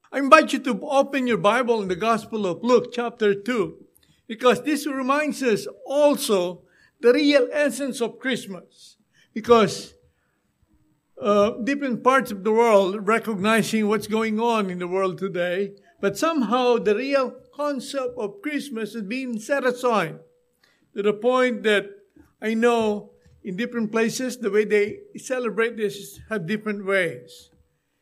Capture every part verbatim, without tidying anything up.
I invite you to open your Bible in the Gospel of Luke chapter two, because this reminds us also the real essence of Christmas. Because uh, different parts of the world recognizing what's going on in the world today, but somehow the real concept of Christmas is being set aside to the point that I know in different places the way they celebrate this have different ways.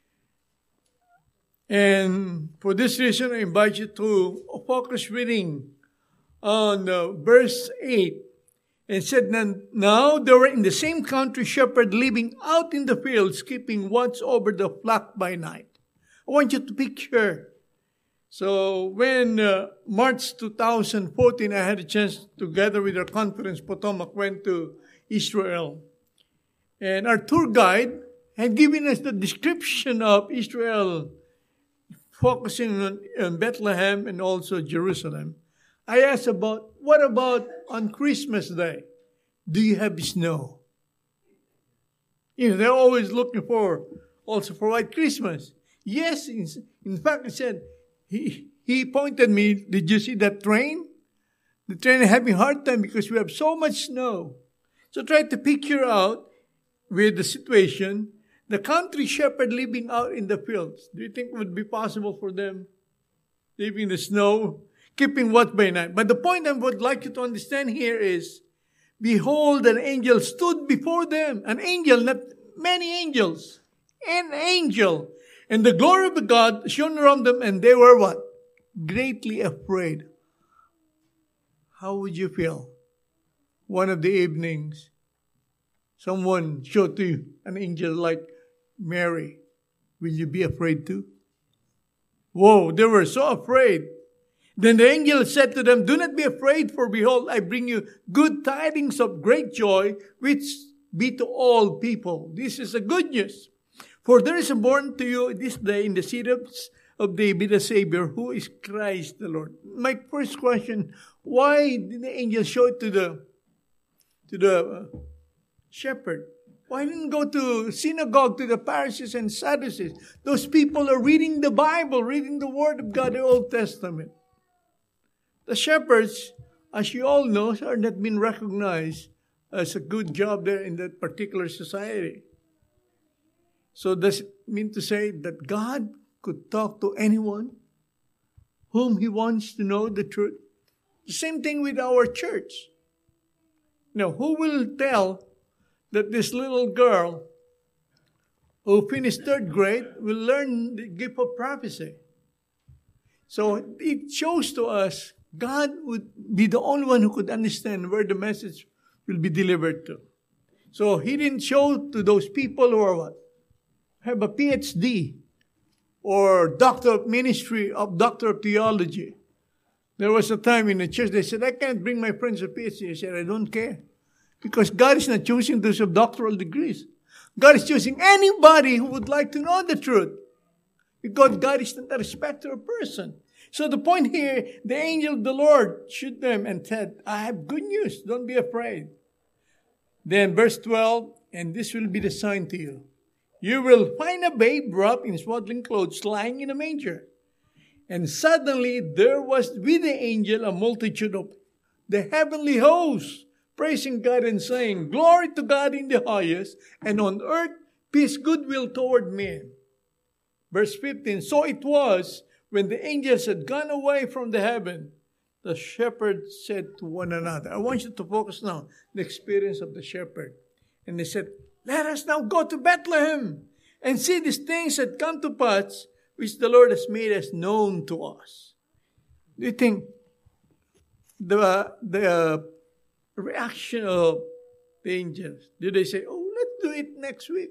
And for this reason, I invite you to focus reading on uh, verse eight. And said, now there were in the same country shepherds living out in the fields, keeping watch over the flock by night. I want you to picture. So when uh, March two thousand fourteen, I had a chance together with our conference, Potomac, went to Israel. And our tour guide had given us the description of Israel, focusing on, on Bethlehem and also Jerusalem. I asked about, what about on Christmas Day? Do you have snow? You know, they're always looking for, also for White Christmas. Yes, in, in fact, he said, he, he pointed me, did you see that train? The train is having a hard time because we have so much snow. So try to picture out with the situation, the country shepherd living out in the fields. Do you think it would be possible for them living in the snow? Keeping watch by night. But the point I would like you to understand here is, behold, an angel stood before them. An angel, not many angels. An angel. And the glory of God shone around them, and they were what? Greatly afraid. How would you feel? One of the evenings, someone showed to you an angel like Mary. Will you be afraid too? Whoa, they were so afraid. Then the angel said to them, do not be afraid, for behold, I bring you good tidings of great joy, which be to all people. This is a good news. For there is born to you this day in the city of David a Savior, who is Christ the Lord. My first question, why did the angel show it to the, to the uh, shepherd? Why didn't go to synagogue, to the Pharisees and Sadducees? Those people are reading the Bible, reading the Word of God, the Old Testament. The shepherds, as you all know, are not being recognized as a good job there in that particular society. So does it mean to say that God could talk to anyone whom He wants to know the truth? The same thing with our church. Now, who will tell that this little girl who finished third grade will learn the gift of prophecy? So it shows to us God would be the only one who could understand where the message will be delivered to. So He didn't show to those people who are what? Have a P H D or doctor of ministry, of doctor of theology. There was a time in the church they said, I can't bring my friends a P H D. I said, I don't care. Because God is not choosing those of doctoral degrees. God is choosing anybody who would like to know the truth. Because God is not a respecter of person. So the point here, the angel of the Lord showed them and said, I have good news. Don't be afraid. Then verse twelve, and this will be the sign to you. You will find a babe wrapped in swaddling clothes lying in a manger. And suddenly there was with the angel a multitude of the heavenly hosts, praising God and saying, Glory to God in the highest, and on earth peace, goodwill toward men. Verse fifteen, so it was, when the angels had gone away from the heaven, the shepherds said to one another. I want you to focus now on the experience of the shepherd. And they said, let us now go to Bethlehem and see these things that come to pass, which the Lord has made us known to us. Do you think the, the reaction of the angels, do they say, oh, let's do it next week?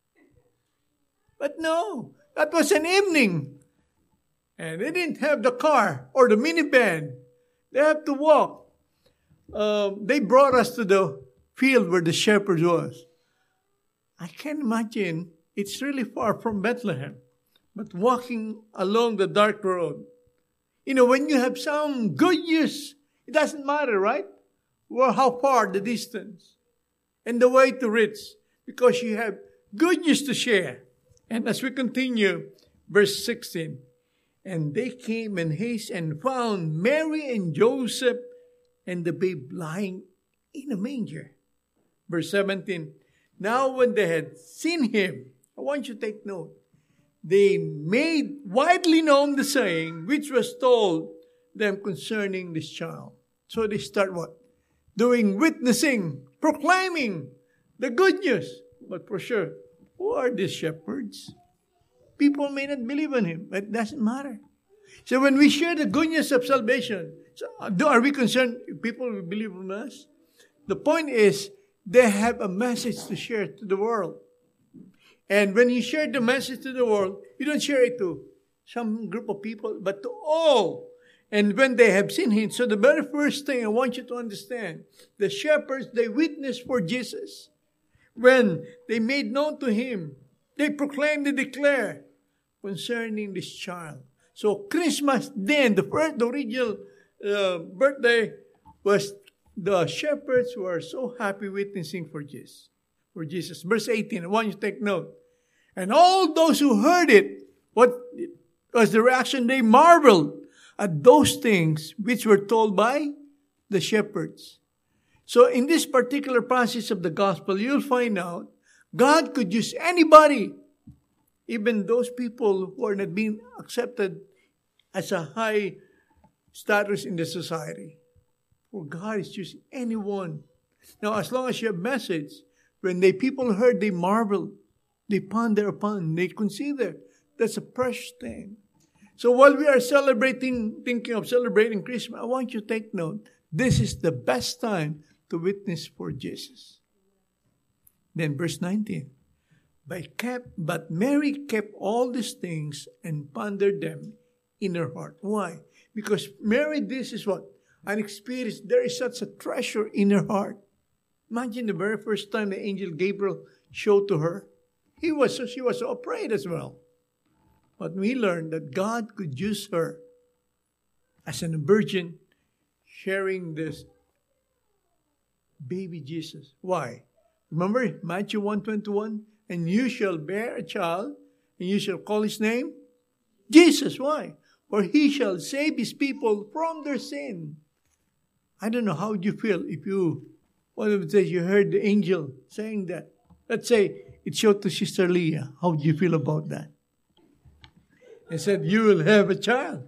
But no, that was an evening. And they didn't have the car or the minivan. They have to walk. Um, they brought us to the field where the shepherd was. I can imagine it's really far from Bethlehem. But walking along the dark road. You know, when you have some good news, it doesn't matter, right? Well, how far the distance and the way to reach. Because you have good news to share. And as we continue, verse sixteen. And they came in haste and found Mary and Joseph and the babe lying in a manger. Verse seventeen, now when they had seen him, I want you to take note, they made widely known the saying which was told them concerning this child. So they start what? Doing witnessing, proclaiming the good news. But for sure, who are these shepherds? People may not believe in him, but it doesn't matter. So when we share the good news of salvation, so are we concerned if people will believe in us? The point is, they have a message to share to the world. And when you share the message to the world, you don't share it to some group of people, but to all. And when they have seen him, so the very first thing I want you to understand, the shepherds, they witnessed for Jesus. When they made known to him, they proclaimed, they declare concerning this child. So Christmas then, the first, the original uh, birthday was the shepherds who are so happy witnessing for Jesus. For Jesus. Verse eighteen, I want you to take note. And all those who heard it, what was the reaction? They marveled at those things which were told by the shepherds. So in this particular passage of the gospel, you'll find out God could use anybody, even those people who are not being accepted as a high status in the society. For God is using anyone. Now, as long as you have message, when the people heard, they marvel, they ponder upon, they consider. That's a precious thing. So while we are celebrating, thinking of celebrating Christmas, I want you to take note. This is the best time to witness for Jesus. Then verse nineteen. But, kept, but Mary kept all these things and pondered them in her heart. Why? Because Mary, this is what? An experience. There is such a treasure in her heart. Imagine the very first time the angel Gabriel showed to her. He was so she was so afraid as well. But we learned that God could use her as a virgin sharing this baby Jesus. Why? Remember Matthew one twenty-one? And you shall bear a child, and you shall call his name Jesus. Why? For he shall save his people from their sin. I don't know how you feel if you, one of the days you heard the angel saying that. Let's say it showed to Sister Leah. How do you feel about that? He said, you will have a child.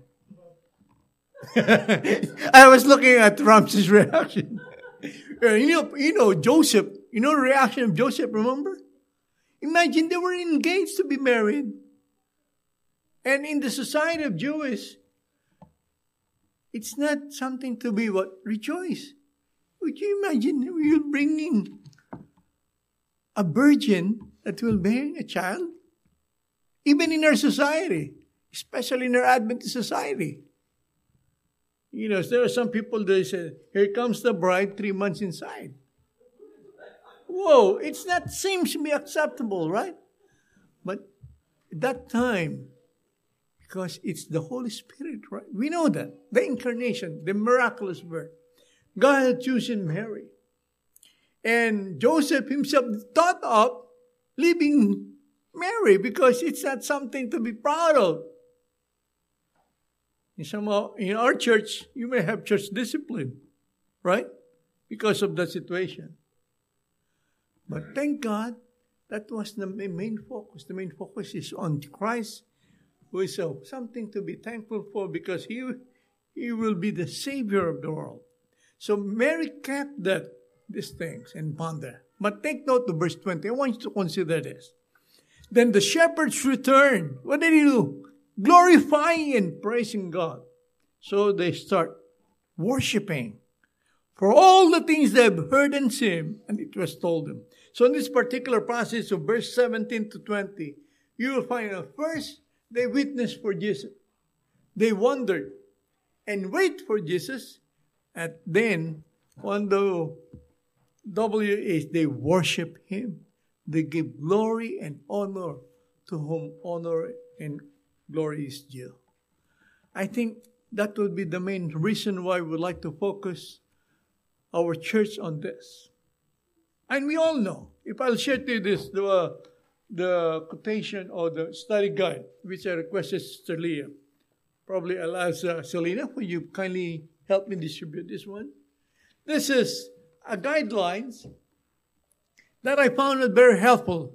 I was looking at Ramses' reaction. you know, you know, Joseph, you know the reaction of Joseph, remember? Imagine they were engaged to be married. And in the society of Jewish, it's not something to be what? Rejoice. Would you imagine you bringing a virgin that will bear a child? Even in our society, especially in our Adventist society. You know, there are some people that say, here comes the bride three months inside. Whoa, it's not seems to be acceptable, right? But at that time, because it's the Holy Spirit, right? We know that. The incarnation, the miraculous birth. God had chosen Mary. And Joseph himself thought of leaving Mary because it's not something to be proud of. In, some, in our church, you may have church discipline, right? Because of that situation. But thank God, that was the main focus. The main focus is on Christ, who is uh, something to be thankful for because he, he will be the Savior of the world. So Mary kept that these things and ponder. But take note to verse twenty. I want you to consider this. Then the shepherds returned. What did he do? Glorifying and praising God. So they start worshiping for all the things they have heard and seen, and it was told them. So in this particular passage of verse seventeen to twenty, you will find out first, they witnessed for Jesus. They wondered and wait for Jesus. And then, on the W is they worship him. They give glory and honor to whom honor and glory is due. I think that would be the main reason why we would like to focus our church on this. And we all know, if I'll share to you this, the, uh, the quotation or the study guide, which I requested Sister Leah, Probably I'll ask uh, Selena, will you kindly help me distribute this one? This is a guidelines that I found it very helpful.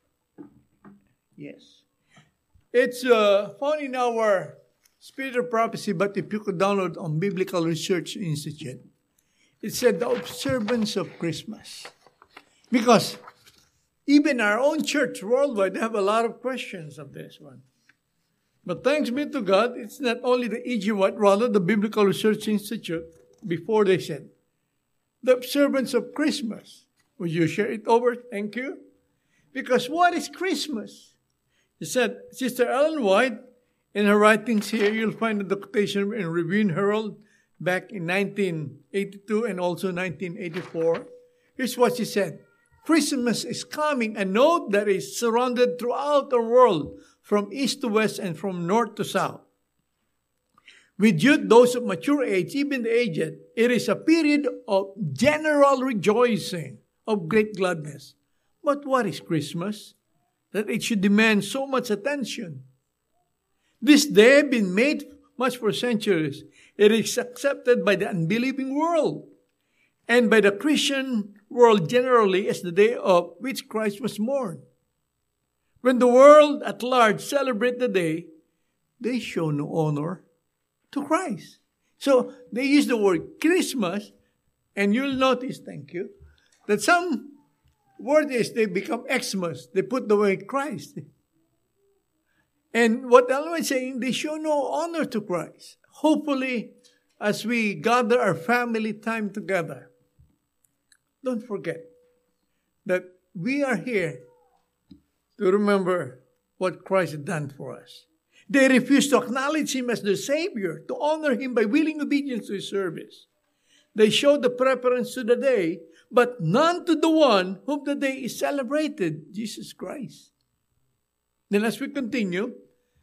Yes. It's uh, found in our Spirit of Prophecy, but if you could download on Biblical Research Institute, it said the observance of Christmas. Because even our own church worldwide have a lot of questions of this one. But thanks be to God, it's not only the E G White, rather the Biblical Research Institute, before they said, the observance of Christmas. Would you share it over? Thank you. Because what is Christmas? He said, Sister Ellen White, in her writings here, you'll find the quotation in Review and Herald back in nineteen eighty-two and also nineteen eighty-four. Here's what she said. Christmas is coming, a note that is surrounded throughout the world, from east to west and from north to south. With youth, those of mature age, even the aged, it is a period of general rejoicing, of great gladness. But what is Christmas? That it should demand so much attention. This day has been made much for centuries. It is accepted by the unbelieving world and by the Christian world generally as the day of which Christ was born. When the world at large celebrate the day, they show no honor to Christ. So they use the word Christmas, and you'll notice, thank you, that some word is they become Xmas. They put the word Christ. And what Allah is saying, they show no honor to Christ. Hopefully, as we gather our family time together, don't forget that we are here to remember what Christ had done for us. They refuse to acknowledge Him as their Savior, to honor Him by willing obedience to His service. They show the preference to the day, but none to the one whom the day is celebrated, Jesus Christ. Then as we continue,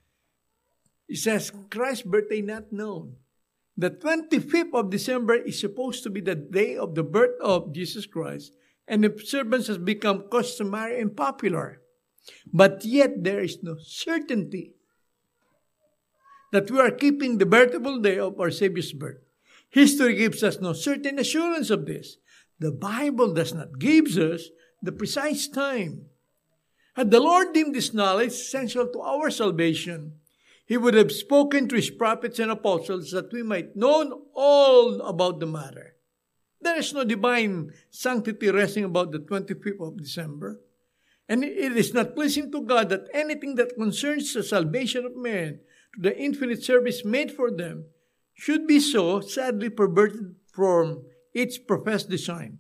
it says, Christ's birthday not known. The twenty-fifth of December is supposed to be the day of the birth of Jesus Christ, and observance has become customary and popular. But yet there is no certainty that we are keeping the veritable day of our Savior's birth. History gives us no certain assurance of this. The Bible does not give us the precise time. Had the Lord deemed this knowledge essential to our salvation, He would have spoken to His prophets and apostles that we might know all about the matter. There is no divine sanctity resting about the twenty-fifth of December. And it is not pleasing to God that anything that concerns the salvation of men, to the infinite service made for them, should be so sadly perverted from its professed design.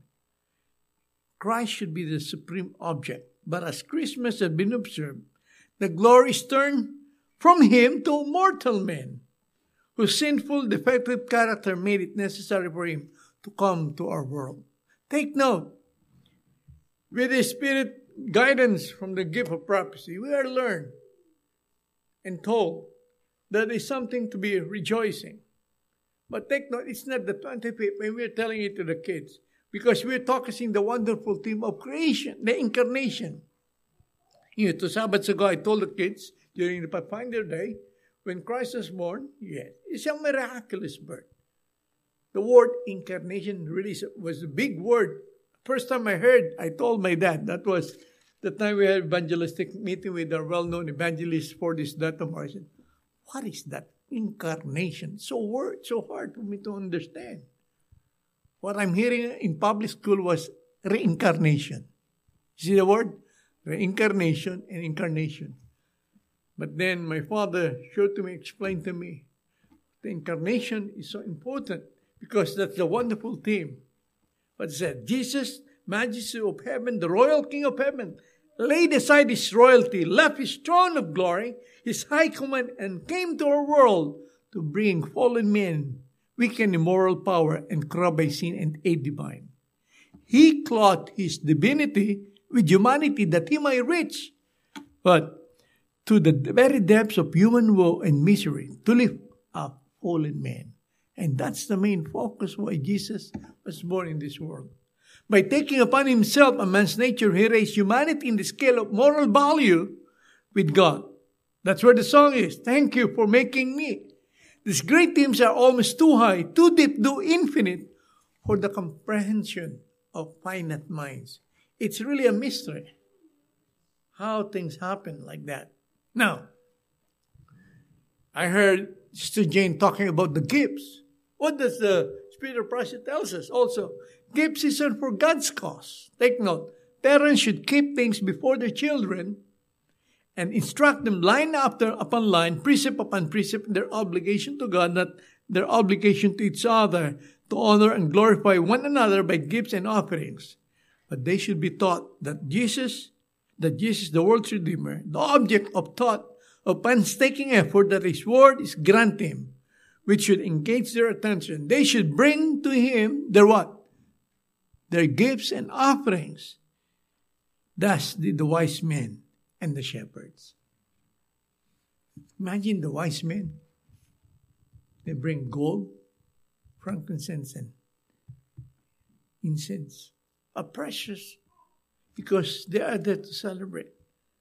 Christ should be the supreme object. But as Christmas has been observed, the glory is turned from Him to mortal men, whose sinful, defective character made it necessary for Him to come to our world. Take note, with the Spirit guidance from the gift of prophecy, we are learned and told that there is something to be rejoicing. But take note, it's not the twenty-fifth when we're telling it to the kids, because we're talking the wonderful theme of creation, the incarnation. You know, two Sabbaths ago, I told the kids during the Pathfinder Day, when Christ was born, yes, it's a miraculous birth. The word incarnation really was a big word. First time I heard, I told my dad, that was the time we had evangelistic meeting with our well-known evangelist for this datum. I said, what is that? Incarnation. So word, so hard for me to understand. What I'm hearing in public school was reincarnation. See the word? Reincarnation and incarnation. But then my father showed to me, explained to me, the incarnation is so important because that's the wonderful theme. But it said, Jesus, Majesty of heaven, the royal King of heaven, laid aside His royalty, left His throne of glory, His high command, and came to our world to bring fallen men, weak and immoral power, and corrupt by sin and aid divine. He clothed His divinity with humanity that He might reach, but to the very depths of human woe and misery, to lift up fallen men. And that's the main focus why Jesus was born in this world. By taking upon Himself a man's nature, He raised humanity in the scale of moral value with God. That's where the song is. Thank you for making me. These great themes are almost too high, too deep, too infinite for the comprehension of finite minds. It's really a mystery how things happen like that. Now, I heard Sister Jane talking about the gifts. What does the Spirit of prophecy tells us also? Gifts is for God's cause. Take note. Parents should keep things before their children and instruct them line after upon line, precept upon precept, their obligation to God, not their obligation to each other, to honor and glorify one another by gifts and offerings. But they should be taught that Jesus, that Jesus, the world's Redeemer, the object of thought, of painstaking effort that His Word is grant Him, which should engage their attention. They should bring to Him their what? Their gifts and offerings. Thus did the wise men and the shepherds. Imagine the wise men. They bring gold, frankincense, and incense. Are precious because they are there to celebrate.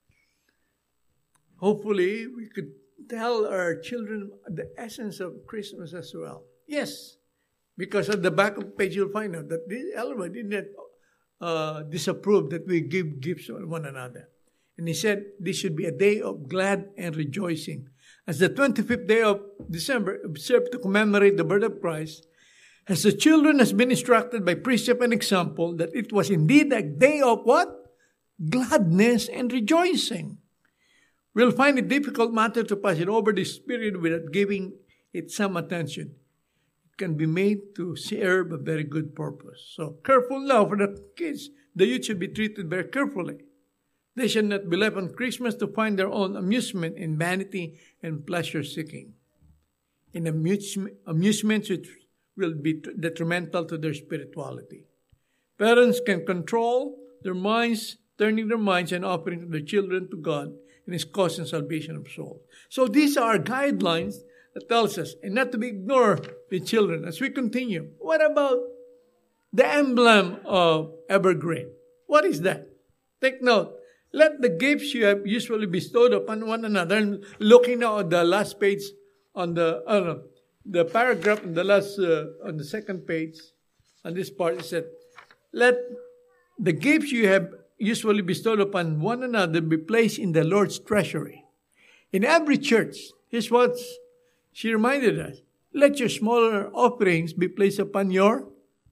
Hopefully, we could tell our children the essence of Christmas as well. Yes, because at the back of the page you'll find out that this Elmer did not uh, disapprove that we give gifts to one another. And he said this should be a day of glad and rejoicing. As the twenty-fifth day of December observed to commemorate the birth of Christ, as the children has been instructed by precept and example that it was indeed a day of what? Gladness and rejoicing. We'll find it difficult matter to pass it over this period without giving it some attention. It can be made to serve a very good purpose. So careful now for the kids. The youth should be treated very carefully. They should not be left on Christmas to find their own amusement in vanity and pleasure seeking. In amusement, amusements which will be detrimental to their spirituality. Parents can control their minds, turning their minds and offering to their children to God and His cause and salvation of souls. So these are guidelines that tells us, and not to be ignored with children. As we continue, what about the emblem of evergreen? What is that? Take note. Let the gifts you have usually bestowed upon one another, and looking now at the last page on the, I don't know, the paragraph on the last, uh, on the second page, on this part, it said, let the gifts you have usually bestowed upon one another be placed in the Lord's treasury. In every church, here's what she reminded us. Let your smaller offerings be placed upon your,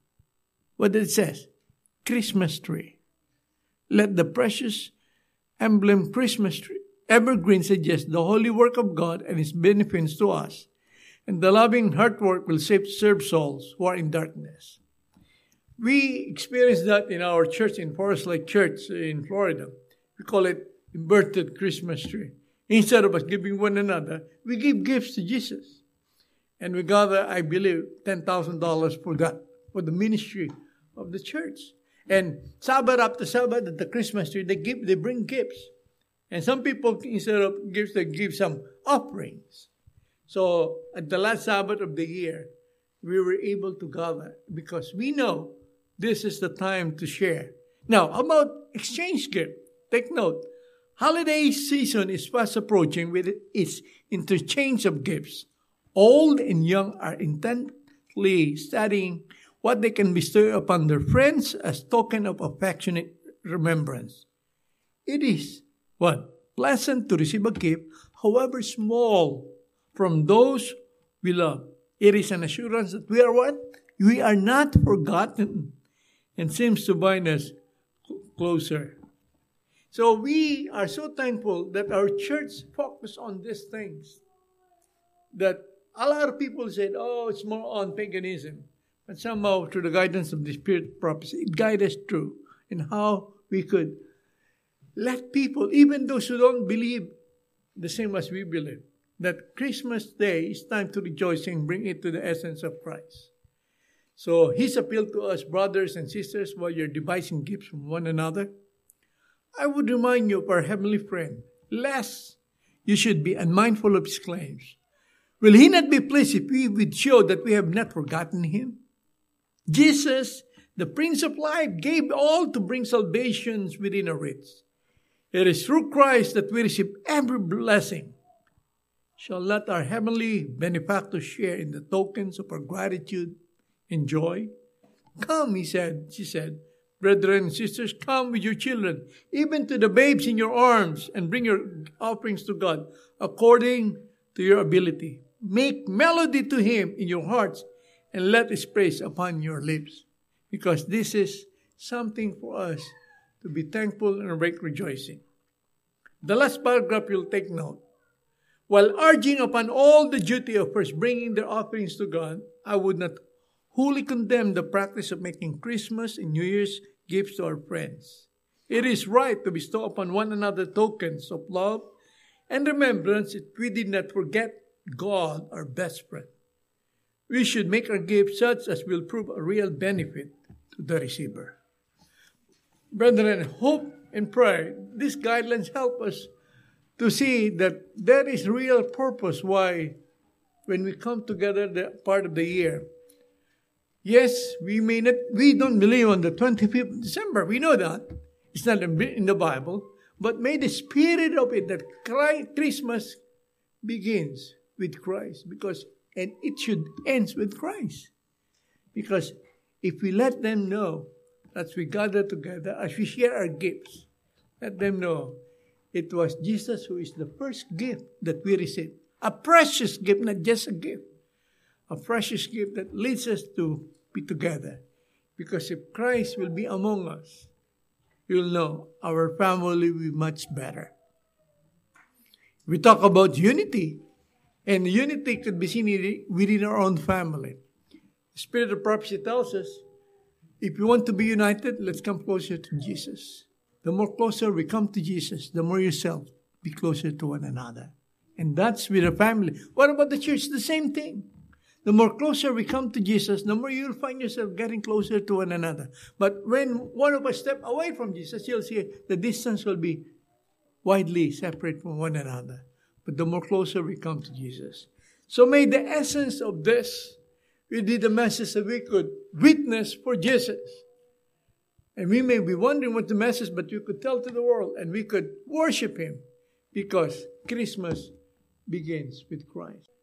what did it say? Christmas tree. Let the precious emblem Christmas tree, evergreen suggests the holy work of God and His benefits to us. And the loving heart work will save, serve souls who are in darkness. We experienced that in our church, in Forest Lake Church in Florida. We call it inverted Christmas tree. Instead of us giving one another, we give gifts to Jesus. And we gather, I believe, ten thousand dollars for that, for the ministry of the church. And Sabbath after Sabbath at the Christmas tree, they give, they bring gifts. And some people, instead of gifts, they give some offerings. So at the last Sabbath of the year, we were able to gather because we know this is the time to share. Now, about exchange gift, take note. Holiday season is fast approaching with its interchange of gifts. Old and young are intently studying what they can bestow upon their friends as token of affectionate remembrance. It is, what? Pleasant to receive a gift, however small, from those we love. It is an assurance that we are what? We are not forgotten and seems to bind us closer. So we are so thankful that our church focused on these things. That a lot of people said, oh, it's more on paganism. But somehow, through the guidance of the Spirit of prophecy, it guides us through in how we could let people, even those who don't believe the same as we believe, that Christmas Day is time to rejoice and bring it to the essence of Christ. So His appeal to us, brothers and sisters, while you're devising gifts from one another, I would remind you of our heavenly friend, lest you should be unmindful of His claims. Will He not be pleased if we would show that we have not forgotten Him? Jesus, the Prince of Life, gave all to bring salvations within our reach. It is through Christ that we receive every blessing. shall not our heavenly benefactor share in the tokens of our gratitude and joy? Come, he said, she said, brethren and sisters, come with your children, even to the babes in your arms, and bring your offerings to God according to your ability. Make melody to him in your hearts, and let his praise upon your lips. Because this is something for us to be thankful and break rejoicing. The last paragraph you'll take note. While urging upon all the duty of first bringing their offerings to God, I would not wholly condemn the practice of making Christmas and New Year's gifts to our friends. It is right to bestow upon one another tokens of love and remembrance if we did not forget God, our best friend. We should make our gifts such as will prove a real benefit to the receiver. Brethren, hope and pray, these guidelines help us to see that there is real purpose why when we come together the part of the year. Yes, we may not, we don't believe on the twenty-fifth of December. We know that. It's not in the Bible. But may the spirit of it that Christmas begins with Christ. Because, and it should end with Christ. Because if we let them know, as we gather together, as we share our gifts, let them know it was Jesus who is the first gift that we received. A precious gift, not just a gift. A precious gift that leads us to be together. Because if Christ will be among us, you'll know our family will be much better. We talk about unity. And unity could be seen within our own family. The spirit of prophecy tells us, if you want to be united, let's come closer to Jesus. The more closer we come to Jesus, the more yourself be closer to one another. And that's with a family. What about the church? The same thing. The more closer we come to Jesus, the more you'll find yourself getting closer to one another. But when one of us step away from Jesus, you'll see the distance will be widely separate from one another. But the more closer we come to Jesus. So may the essence of this be the message that we could witness for Jesus. And we may be wondering what the message, but we could tell to the world and we could worship him because Christmas begins with Christ.